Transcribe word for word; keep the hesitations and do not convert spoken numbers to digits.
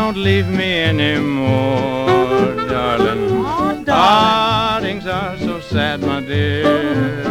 don't leave me anymore, darling. Oh, darling. Partings are so sad, my dear.